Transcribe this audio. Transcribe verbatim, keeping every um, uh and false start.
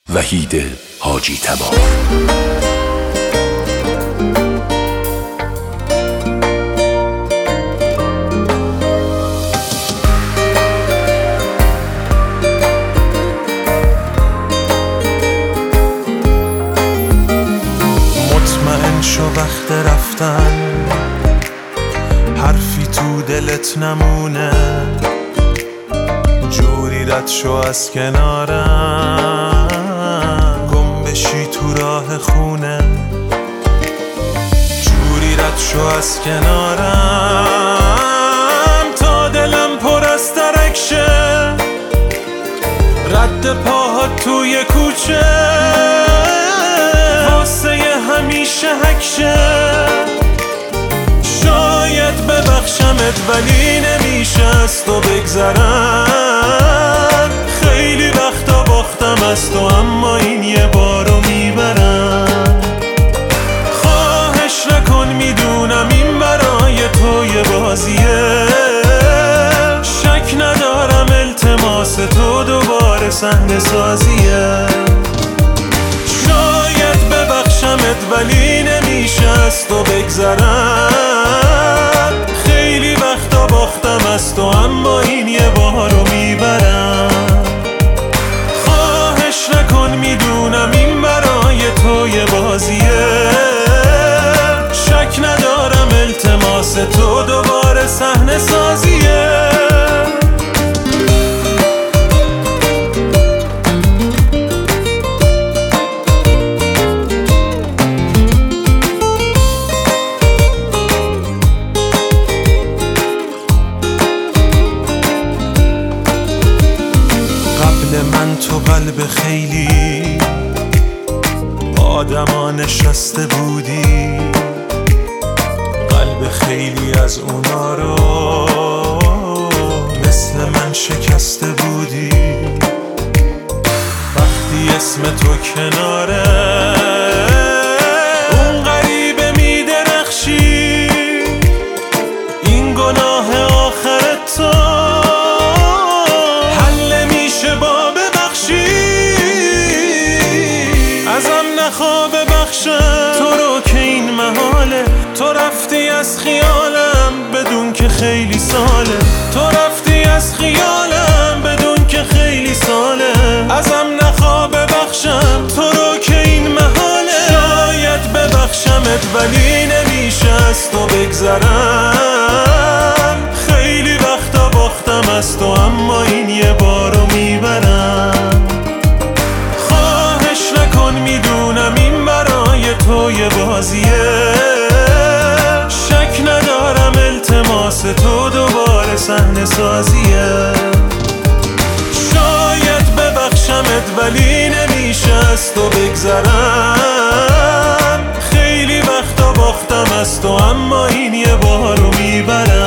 وحید حاجی تبار. مطمئن شو وقت رفتن، حرفی تو دلت نمونه، جوری رد شو از کنارم، گم بشی تو راه خونه، جوری رد شو از کنارم تا دلم پر از ترک شه، رد پاها توی کوچه واسه همیشه حک شه. شاید ببخشمت ولی نمیشه از تو بگذرم، خیلی وقتا باختم از تو اما این یه بارو میبرم. خواهش نکن میدونم این برای تو یه بازیه، شک ندارم التماس تو دوباره صحنه سازیه. شاید ببخشمت ولی نمیشه از تو بگذرم، خیلی وقتا باختم از تو اما این یه بارو میبرم. خواهش نکن میدونم این برای تو یه بازیه، شک ندارم التماس تو دوباره صحنه سازیه. من تو قلب خیلی آدما نشسته بودی، قلب خیلی از اونا رو مثل من شکسته بودی. وقتی اسم تو کناره اون غریبه میدرخشی، این گناه آخر تو تو رو که این محاله، تو رفتی از خیالم بدون که خیلی ساله، تو رفتی از خیالم بدون که خیلی ساله. ازم نخوا ببخشم تو رو که این محاله، شاید ببخشمت ولی نمیشه از تو بگذرم، خیلی وقتا باختم از تو اما این یه بارو میبرم. خواهش نکن میدونم این برای تو یه بازیه، شک ندارم التماس تو دوباره صحنه سازیه. شاید ببخشمت ولی نمیشه از تو بگذرم، خیلی وقتا باختم از تو اما این یه بارو میبرم.